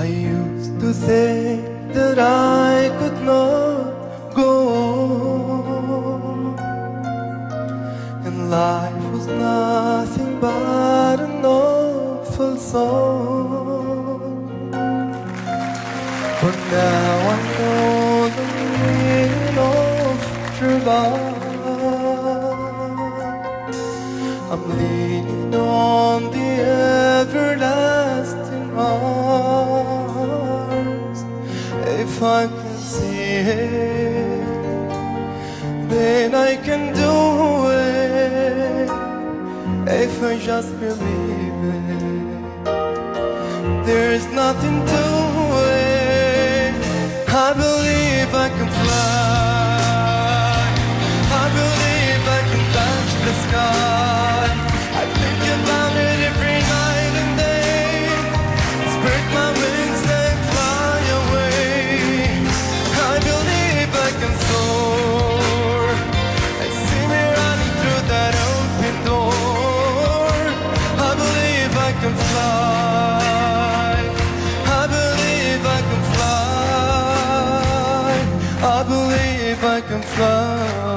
I used to think that I could not go on, and life was nothing but an awful song. But now I know the meaning of true love. I'm leaning on the everlasting arms. If I can see it, then I can do it. If I just believe it, there's nothing to it. I believe I can fly. I believe I can touch the sky. I think about it every night and day. Spread my wings and fly away. I believe I can soar. I see me running through that open door. I believe I can fly. I believe I can fly. I believe I can fly.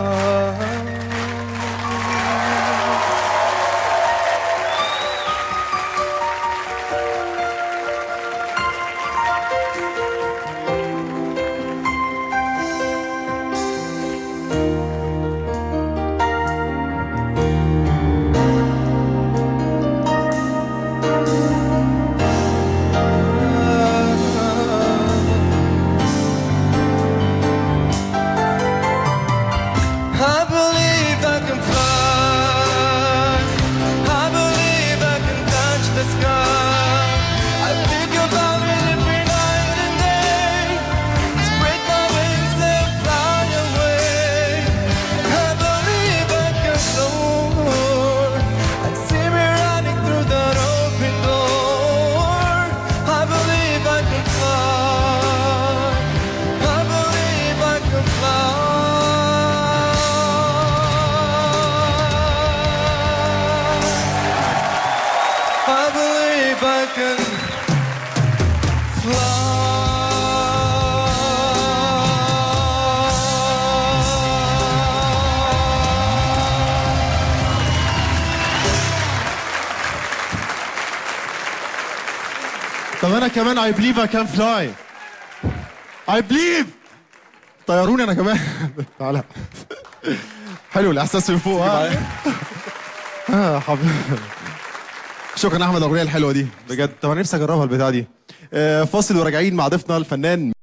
I believe I can fly. I believe I can touch the sky. I think about it every night and day. Spread my wings and fly away. I believe I can soar. I see me running through that open door. I believe I can fly. I believe I can fly. I believe I can fly. طب انا كمان I believe I can fly. I believe. طيروني انا كمان. تعالى. حلو الاحساس من فوق. حبيبي. شكرا احمد على الاغنيه الحلوه دي بجد. طب انا نفسي اجربها البتاعه دي. فاصل وراجعين مع ضيفنا الفنان